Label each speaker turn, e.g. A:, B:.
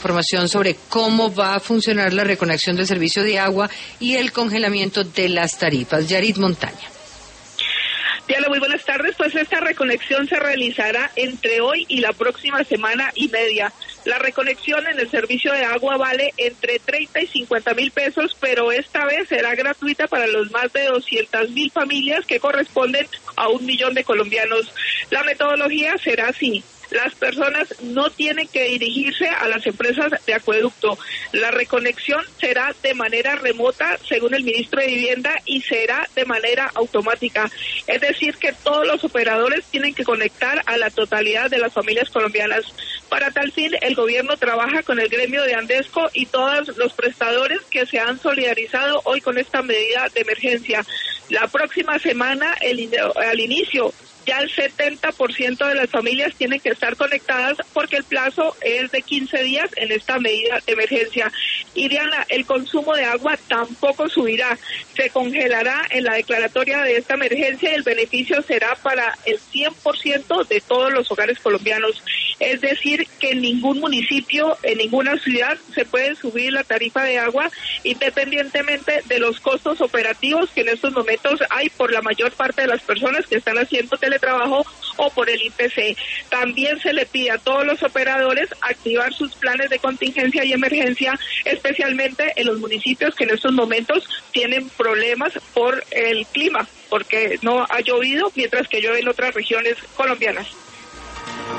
A: información sobre cómo va a funcionar la reconexión del servicio de agua y el congelamiento de las tarifas. Yarit Montaña.
B: Diana, muy buenas tardes. Pues esta reconexión se realizará entre hoy y la próxima semana y media. La reconexión en el servicio de agua vale entre 30 y 50 mil pesos, pero esta vez será gratuita para los más de 200.000 familias que corresponden a 1 millón de colombianos. La metodología será así. Las personas no tienen que dirigirse a las empresas de acueducto. La reconexión será de manera remota, según el ministro de Vivienda, y será de manera automática. Es decir, que todos los operadores tienen que conectar a la totalidad de las familias colombianas. Para tal fin, el gobierno trabaja con el gremio de Andesco y todos los prestadores que se han solidarizado hoy con esta medida de emergencia. La próxima semana, al inicio, ya el 70% de las familias tienen que estar conectadas porque el plazo es de 15 días en esta medida de emergencia. Y Diana, el consumo de agua tampoco subirá, se congelará en la declaratoria de esta emergencia y el beneficio será para el 100% de todos los hogares colombianos. Es decir, que en ningún municipio, en ninguna ciudad se puede subir la tarifa de agua independientemente de los costos operativos que en estos momentos hay por la mayor parte de las personas que están haciendo teletrabajo o por el IPC. También se le pide a todos los operadores activar sus planes de contingencia y emergencia, especialmente en los municipios que en estos momentos tienen problemas por el clima, porque no ha llovido mientras que llueve en otras regiones colombianas.